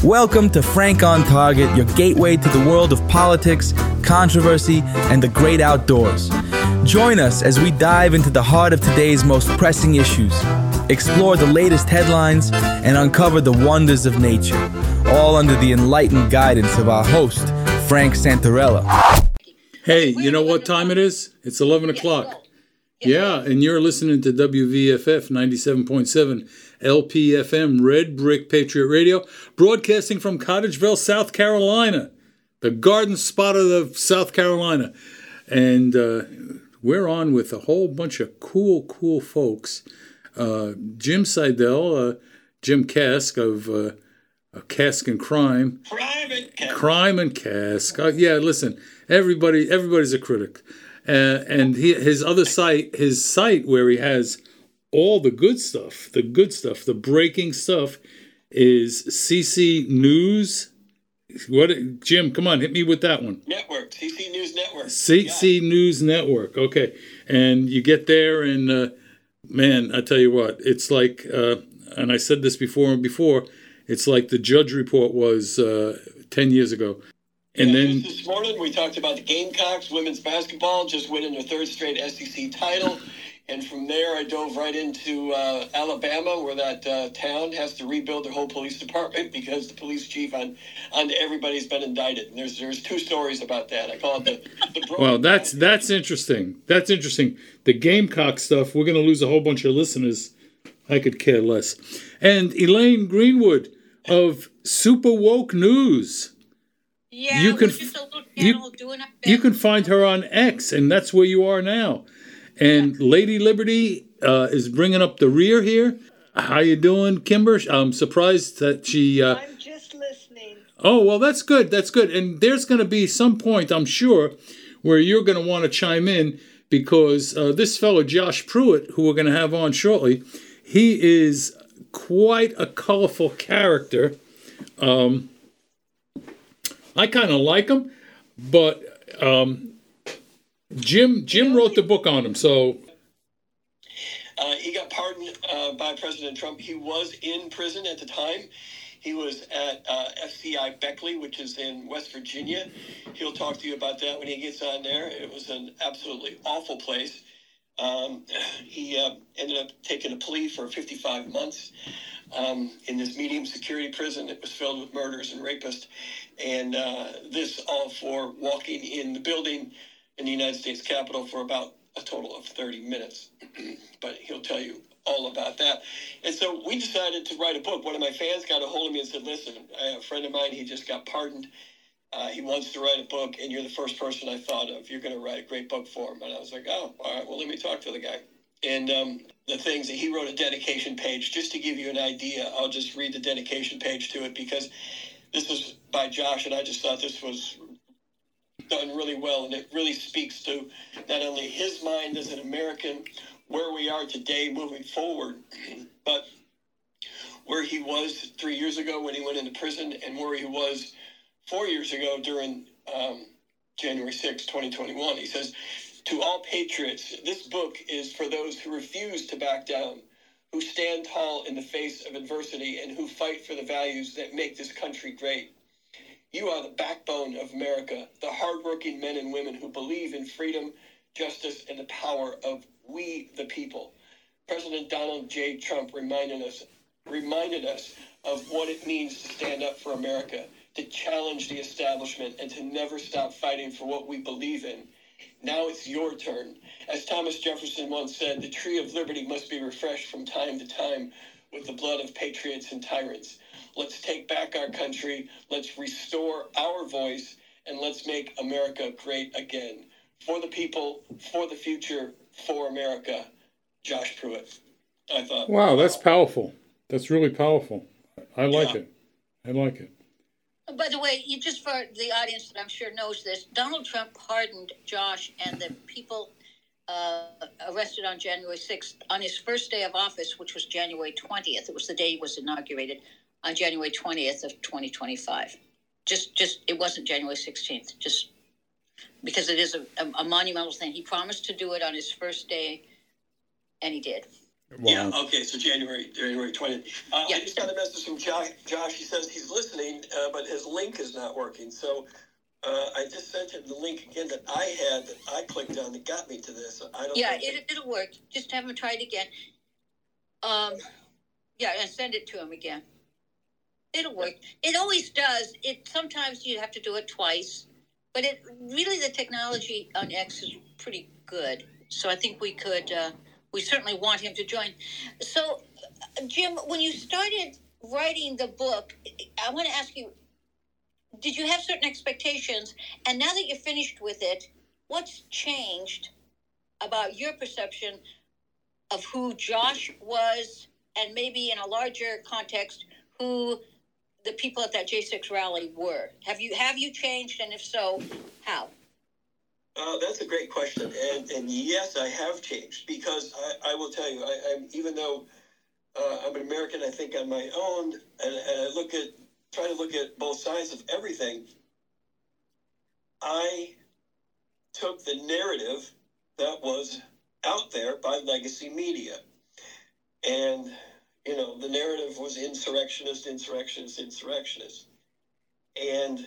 Welcome to Frank on Target, your gateway to the world of politics, controversy, and the great outdoors. Join us as we dive into the heart of today's most pressing issues, explore the latest headlines, and uncover the wonders of nature, all under the enlightened guidance of our host, Frank Santarella. Hey, you know what time it is? It's 11 o'clock. Yeah, and you're listening to WVFF 97.7 LPFM, Red Brick Patriot Radio, broadcasting from Cottageville, South Carolina, the garden spot of South Carolina. And we're on with a whole bunch of cool folks. Jim Seidel, Jim Kask of Kask and Crime. Crime and Kask. Yeah, listen, everybody's a critic. And his site where he has all the good stuff, the breaking stuff, is CC News. What, Jim? Come on, hit me with that one. Network, CC News Network. CC News Network. Okay, and you get there, and man, I tell you what, it's like, and I said this before, it's like the Judge Report was 10 years ago. And then this morning we talked about the Gamecocks women's basketball just winning their third straight SEC title, and from there I dove right into Alabama, where that town has to rebuild their whole police department because the police chief on everybody's been indicted. And there's two stories about that. I call it the well, that's interesting. That's interesting. The Gamecock stuff. We're going to lose a whole bunch of listeners. I could care less. And Elaine Greenwood of Super Woke News. Yeah, you can just a little channel doing you can find her on X, and that's where you are now. And Lady Liberty is bringing up the rear here. How you doing, Kimber? I'm surprised that she... I'm just listening. Oh, well, that's good. That's good. And there's going to be some point, I'm sure, where you're going to want to chime in, because this fellow, Josh Pruitt, who we're going to have on shortly, he is quite a colorful character. I kind of like him, but Jim wrote the book on him, so... he got pardoned by President Trump. He was in prison at the time. He was at FCI Beckley, which is in West Virginia. He'll talk to you about that when he gets on there. It was an absolutely awful place. He ended up taking a plea for 55 months in this medium security prison that was filled with murderers and rapists. And this all for walking in the building in the United States Capitol for about a total of 30 minutes. But he'll tell you all about that. And so we decided to write a book. One of my fans got a hold of me and said, listen, I have a friend of mine, he just got pardoned. He wants to write a book, and you're the first person I thought of. You're going to write a great book for him. And I was like, oh, all right, well, let me talk to the guy. And the things that he wrote a dedication page, just to give you an idea, I'll just read the dedication page to it, because this was by Josh, and I just thought this was done really well, and it really speaks to not only his mind as an American, where we are today moving forward, but where he was 3 years ago when he went into prison, and where he was 4 years ago during January 6, 2021. He says, to all patriots, this book is for those who refuse to back down, who stand tall in the face of adversity, and who fight for the values that make this country great. You are the backbone of America, the hardworking men and women who believe in freedom, justice, and the power of we the people. President Donald J. Trump reminded us of what it means to stand up for America, to challenge the establishment, and to never stop fighting for what we believe in. Now it's your turn. As Thomas Jefferson once said, the tree of liberty must be refreshed from time to time with the blood of patriots and tyrants. Let's take back our country, let's restore our voice, and let's make America great again. For the people, for the future, for America. Josh Pruitt. I thought, wow, that's powerful. That's really powerful. I like it. I like it. By the way, just for the audience that I'm sure knows this, Donald Trump pardoned Josh and the people arrested on January 6th on his first day of office, which was January 20th. It was the day he was inaugurated, on January 20th of 2025. Just it wasn't January 16th, just because it is a monumental thing. He promised to do it on his first day, and he did. Wow. Yeah, okay, so January 20th. Yeah. I just got a message from Josh. He says he's listening, but his link is not working. So I just sent him the link again that I clicked on that got me to this. I don't know. It'll work. Just have him try it again. And send it to him again. It'll work. It always does. Sometimes you have to do it twice, but the technology on X is pretty good. So I think we could. We certainly want him to join. So, Jim, when you started writing the book, I want to ask you: did you have certain expectations? And now that you're finished with it, what's changed about your perception of who Josh was, and maybe in a larger context, who the people at that J6 rally were? Have you changed, and if so, how? That's a great question, and yes, I have changed, because I will tell you, I'm even though I'm an American, I think on my own, and I try to look at both sides of everything. I took the narrative that was out there by legacy media, and the narrative was insurrectionist, and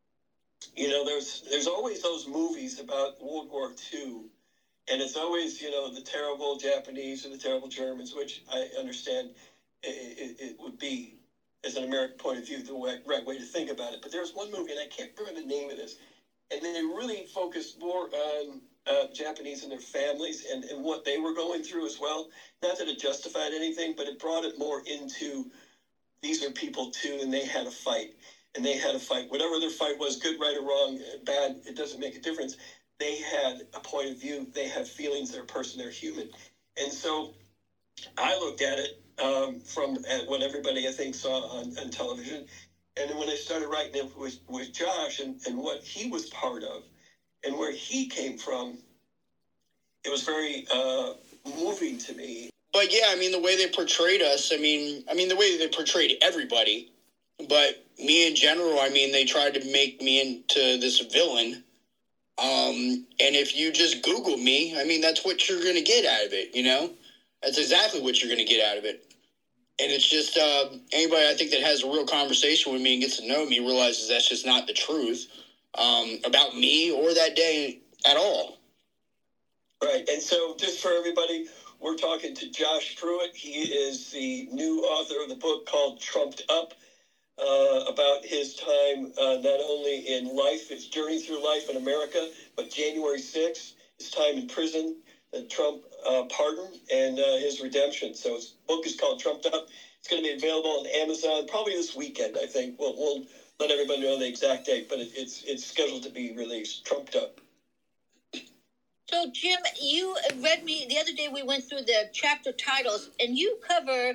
there's always those movies about World War II, and it's always the terrible Japanese and the terrible Germans, which I understand it would be, as an American point of view, the right way to think about it. But there's one movie, and I can't remember the name of this, and they really focused more on Japanese and their families and what they were going through as well. Not that it justified anything, but it brought it more into, these are people too, and they had a fight. And they had a fight. Whatever their fight was, good, right, or wrong, bad, it doesn't make a difference. They had a point of view. They have feelings. They're a person. They're human. And so I looked at it from what everybody, I think, saw on television. And then when I started writing it with Josh and what he was part of and where he came from, it was very moving to me. But, yeah, the way they portrayed us, the way they portrayed everybody, but me in general, they tried to make me into this villain. And if you just Google me, that's what you're going to get out of it, That's exactly what you're going to get out of it. And it's just anybody, I think, that has a real conversation with me and gets to know me realizes that's just not the truth about me or that day at all. Right. And so just for everybody, we're talking to Josh Pruitt. He is the new author of the book called Trumped Up. About his time, not only in life, his journey through life in America, but January 6th, his time in prison, the Trump pardon, and his redemption. So his book is called Trumped Up. It's going to be available on Amazon probably this weekend, I think. We'll let everybody know the exact date, but it's scheduled to be released. Trumped Up. So, Jim, you read me the other day. We went through the chapter titles, and you cover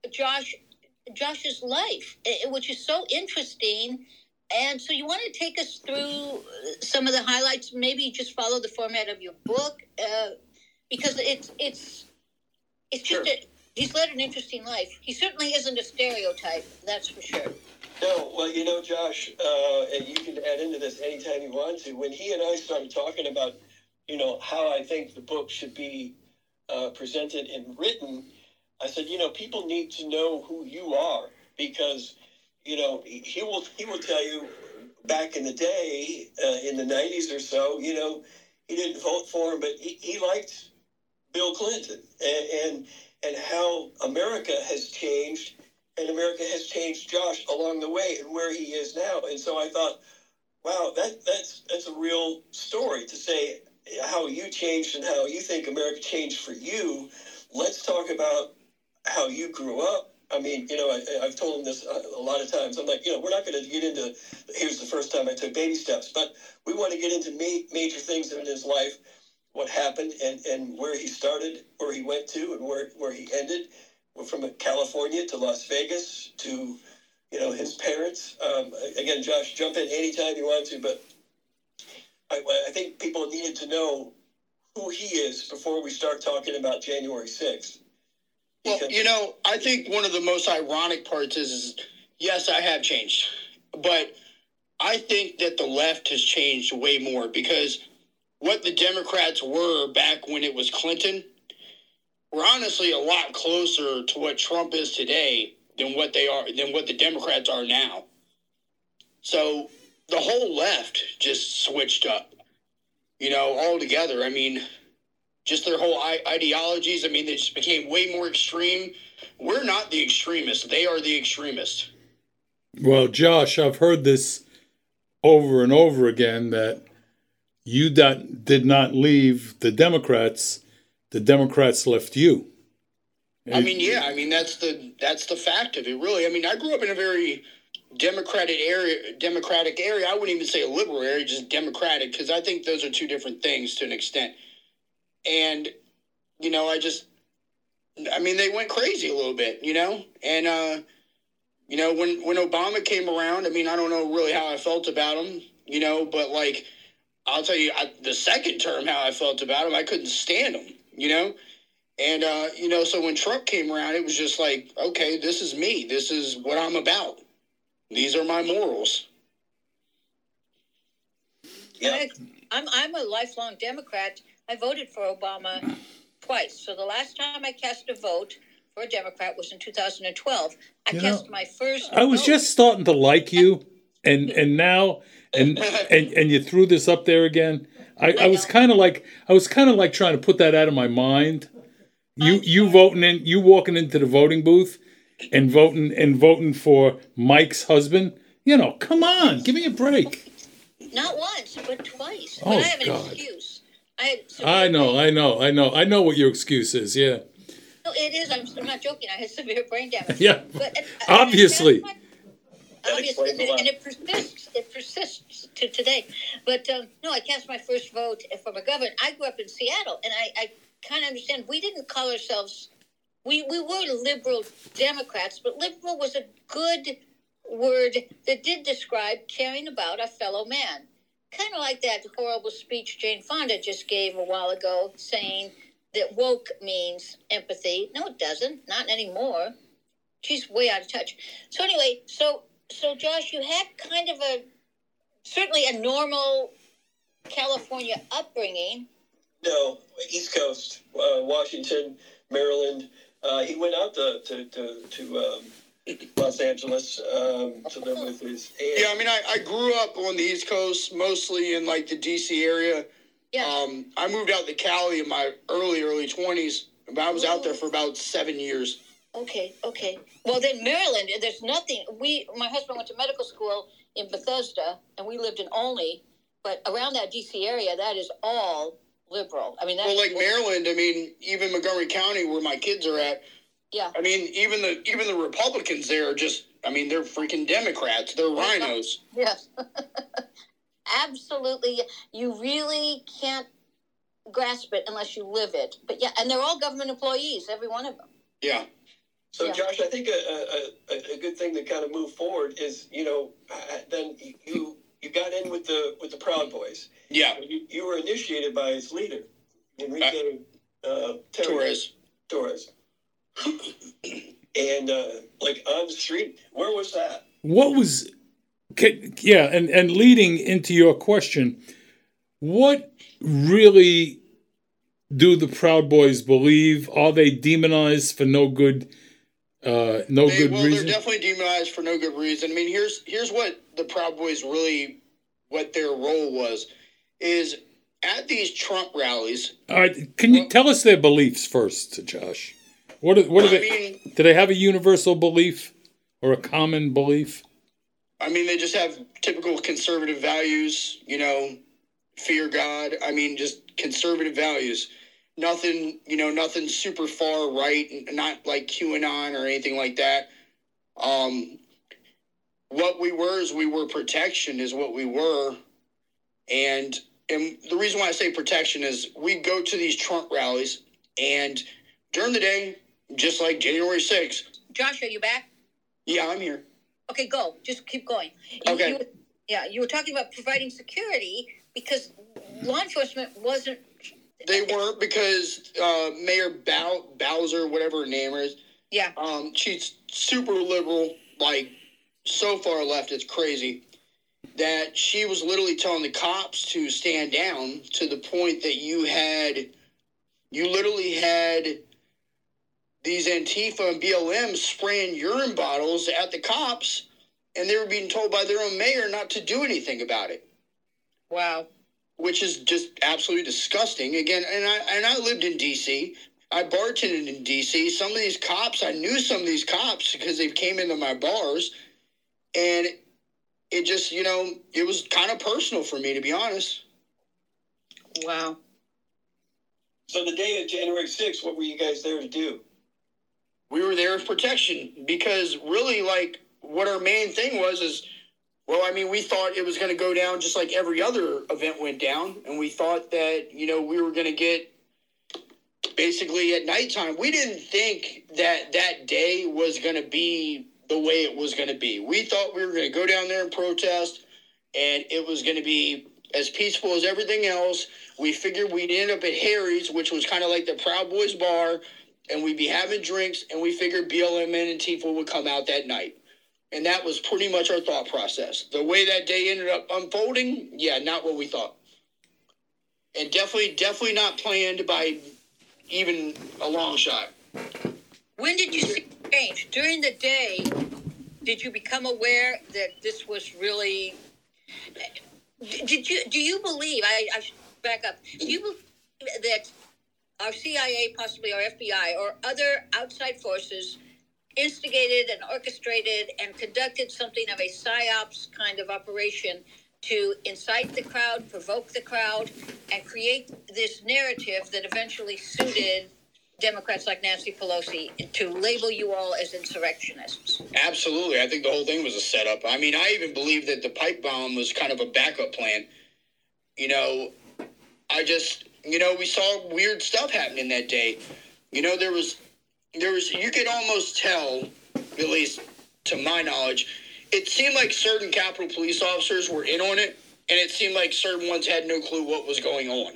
Josh's life, which is so interesting. And so you want to take us through some of the highlights, maybe just follow the format of your book, because it's Sure. just he's led an interesting life. He certainly isn't a stereotype, that's for sure. No, well, Josh, and you can add into this anytime you want to. When he and I started talking about, how I think the book should be presented and written, I said, people need to know who you are, because, he will tell you back in the day, in the 90s or so, he didn't vote for him, but he liked Bill Clinton and how America has changed, and America has changed Josh along the way and where he is now. And so I thought, wow, that's a real story to say how you changed and how you think America changed for you. Let's talk about how you grew up. I've told him this a lot of times. I'm like, we're not going to get into, here's the first time I took baby steps, but we want to get into major things in his life, what happened and where he started, where he went to, and where he ended, from California to Las Vegas to, his parents. Again, Josh, jump in anytime you want to, but I think people needed to know who he is before we start talking about January 6th. Well, I think one of the most ironic parts is, yes, I have changed, but I think that the left has changed way more, because what the Democrats were back when it was Clinton we're honestly a lot closer to what Trump is today than what the Democrats are now. So the whole left just switched up, altogether. I mean, just their whole ideologies. I mean, they just became way more extreme. We're not the extremists. They are the extremists. Well, Josh, I've heard this over and over again that you did not leave the Democrats. The Democrats left you. I mean, yeah. I mean, that's the fact of it, really. I mean, I grew up in a very democratic area. I wouldn't even say a liberal area, just democratic, because I think those are two different things to an extent. And, they went crazy a little bit, And, when Obama came around, I mean, I don't know really how I felt about him, but, like, I'll tell you, the second term, how I felt about him, I couldn't stand him, And, so when Trump came around, it was just like, okay, this is me. This is what I'm about. These are my morals. Yeah. I'm a lifelong Democrat. I voted for Obama twice. So the last time I cast a vote for a Democrat was in 2012. I cast my first I was vote. just starting to like you, and now and you threw this up there again. I was kind of like trying to put that out of my mind. You walking into the voting booth and voting for Mike's husband. Come on, give me a break. Not once, but twice. Oh, but I have an God. excuse. I know what your excuse is. Yeah. No, it is. I'm not joking. I had severe brain damage. Yeah. But, obviously. Obviously, and it persists. It persists to today. But no, I cast my first vote for McGovern. I grew up in Seattle, and I kind of understand. We didn't call ourselves. We were liberal Democrats, but liberal was a good word that did describe caring about a fellow man. Kind of like that horrible speech Jane Fonda just gave a while ago, saying that woke means empathy. No, it doesn't. Not anymore. She's way out of touch. So anyway, so Josh, you had kind of certainly a normal California upbringing. No, East Coast, Washington, Maryland. He went out to Los Angeles to live with his aunt. Yeah, I mean, I grew up on the East Coast, mostly in, like, the D.C. area. Yeah. I moved out to Cali in my early 20s, but I was out there for about 7 years. Okay. Well, then Maryland, there's nothing. My husband went to medical school in Bethesda, and we lived in Olney, but around that D.C. area, that is all liberal. I mean, Maryland, I mean, even Montgomery County, where my kids are at, yeah. I mean, even the Republicans there are just, I mean, they're freaking Democrats. They're rhinos. Yes. Absolutely. You really can't grasp it unless you live it. But yeah, and they're all government employees, every one of them. Yeah. So, Josh, I think a good thing to kind of move forward is, then you got in with the Proud Boys. Yeah. You were initiated by its leader, Enrique Torres. And like on the street, where was that? What was? And leading into your question, what really do the Proud Boys believe? Are they demonized for no good? Good reason. They're definitely demonized for no good reason. I mean, here's what the Proud Boys really, what their role was, is at these Trump rallies. All right, can you tell us their beliefs first, Josh? What are they? Do they have a universal belief or a common belief? I mean, they just have typical conservative values. Fear God. I mean, just conservative values. Nothing super far right, not like QAnon or anything like that. What we were is we were protection is what we were. And the reason why I say protection is we go to these Trump rallies, and during the day, just like January 6th. Josh, are you back? Yeah, I'm here. Okay, go. Just keep going. Okay. You were talking about providing security because law enforcement wasn't. They weren't because Mayor Bowser, whatever her name is. Yeah. She's super liberal, like so far left, it's crazy. That she was literally telling the cops to stand down to the point that you literally had these Antifa and BLM spraying urine bottles at the cops, and they were being told by their own mayor not to do anything about it. Wow. Which is just absolutely disgusting. Again, and I lived in D.C., I bartended in D.C. Some of these cops, I knew some of these cops because they came into my bars, and it just, it was kind of personal for me, to be honest. Wow. So the day of January 6th, what were you guys there to do? We were there as protection because really, what our main thing is, we thought it was going to go down just like every other event went down, and we thought that, we were going to get basically at nighttime. We didn't think that day was going to be the way it was going to be. We thought we were going to go down there and protest, and it was going to be as peaceful as everything else. We figured we'd end up at Harry's, which was kind of like the Proud Boys bar, and we'd be having drinks, and we figured BLM and Antifa would come out that night. And that was pretty much our thought process. The way that day ended up unfolding, not what we thought. And definitely not planned by even a long shot. When did you see change? During the day, did you become aware that this was really... Do you believe, I should back up, do you believe that our CIA, possibly our FBI, or other outside forces instigated and orchestrated and conducted something of a psyops kind of operation to incite the crowd, provoke the crowd, and create this narrative that eventually suited Democrats like Nancy Pelosi to label you all as insurrectionists? Absolutely. I think the whole thing was a setup. I mean, I even believe that the pipe bomb was kind of a backup plan. We saw weird stuff happening that day. There was, you could almost tell, at least to my knowledge, it seemed like certain Capitol Police officers were in on it, and it seemed like certain ones had no clue what was going on.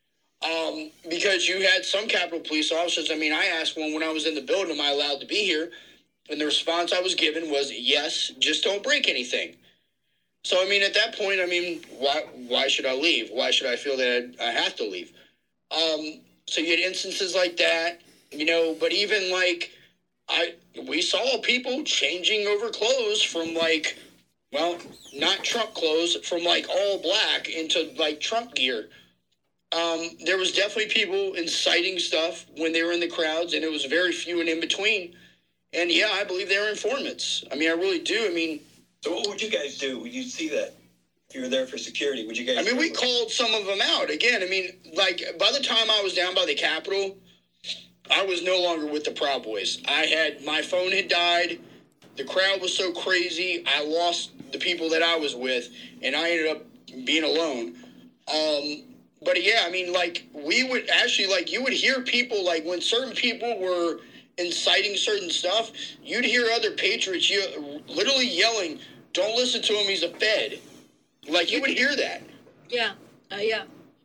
Because you had some Capitol Police officers. I mean, I asked one when I was in the building, am I allowed to be here? And the response I was given was, yes, just don't break anything. So, I mean, at that point, why should I leave? Why should I feel that I have to leave? So you had instances like that, but even we saw people changing over clothes from not Trump clothes, from all black into Trump gear. There was definitely people inciting stuff when they were in the crowds, and it was very few and in between. And I believe they were informants. I mean, I really do. So what would you guys do? Would you see that? If you were there for security, would you guys... we called some of them out. Again, by the time I was down by the Capitol, I was no longer with the Proud Boys. My phone had died. The crowd was so crazy. I lost the people that I was with, and I ended up being alone. But we would actually, you would hear people, when certain people were inciting certain stuff, you'd hear other patriots literally yelling, "Don't listen to him, he's a Fed." You would hear that. Yeah, yeah.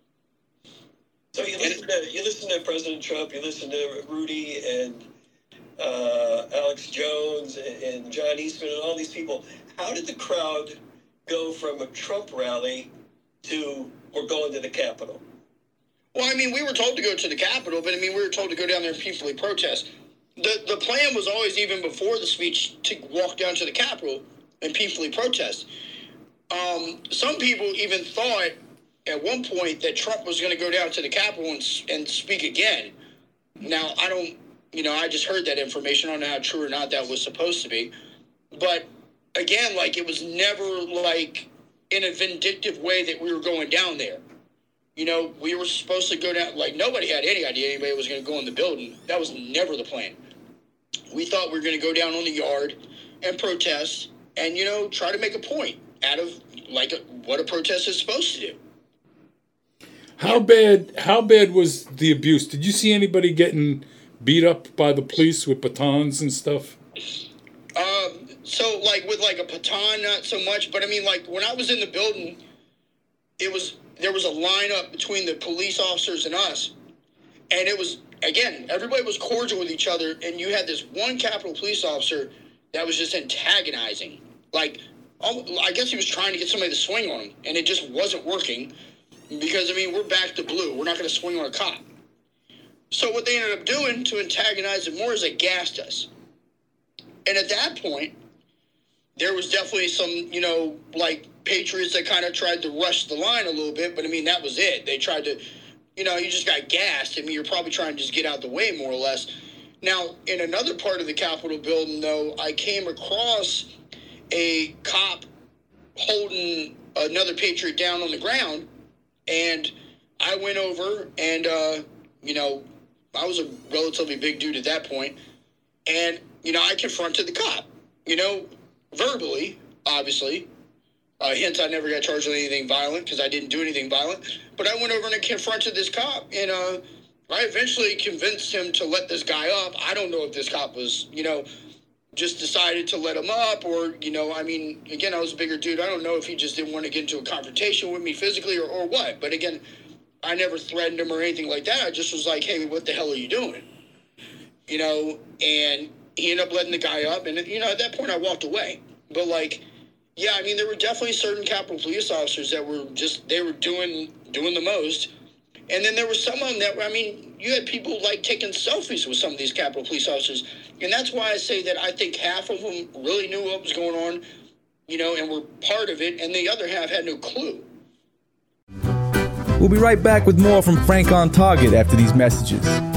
So you listen to President Trump, you listen to Rudy and Alex Jones and John Eastman and all these people. How did the crowd go from a Trump rally to we're going to the Capitol? Well, we were told to go to the Capitol, but we were told to go down there and peacefully protest. The plan was always, even before the speech, to walk down to the Capitol and peacefully protest. Some people even thought at one point that Trump was going to go down to the Capitol and speak again. Now, I just heard that information. I don't know how true or not that was supposed to be. But again, it was never in a vindictive way that we were going down there. We were supposed to go down, nobody had any idea anybody was going to go in the building. That was never the plan. We thought we were going to go down on the yard and protest and, try to make a point out of what a protest is supposed to do. How bad was the abuse? Did you see anybody getting beat up by the police with batons and stuff? So with a baton, not so much, but when I was in the building, there was a lineup between the police officers and us, and it was, again, everybody was cordial with each other, and you had this one Capitol Police officer that was just antagonizing. I guess he was trying to get somebody to swing on him, and it just wasn't working because, we're back to blue. We're not going to swing on a cop. So what they ended up doing to antagonize it more is they gassed us. And at that point, there was definitely some, like Patriots that kind of tried to rush the line a little bit. But, I mean, that was it. They tried to, you just got gassed. I mean, you're probably trying to just get out the way more or less. Now, in another part of the Capitol building, though, I came across a cop holding another Patriot down on the ground. And I went over and, I was a relatively big dude at that point. And, I confronted the cop, verbally, obviously. Hence, I never got charged with anything violent because I didn't do anything violent. But I went over and I confronted this cop. And I eventually convinced him to let this guy up. I don't know if this cop was, just decided to let him up or, again, I was a bigger dude. I don't know if he just didn't want to get into a confrontation with me physically or what. But again, I never threatened him or anything like that. I just was like, hey, what the hell are you doing? And he ended up letting the guy up. And, at that point I walked away. But there were definitely certain Capitol Police officers that were they were doing the most. And then there were some of them that, you had people taking selfies with some of these Capitol Police officers. And that's why I say that I think half of them really knew what was going on, and were part of it. And the other half had no clue. We'll be right back with more from Frank on Target after these messages.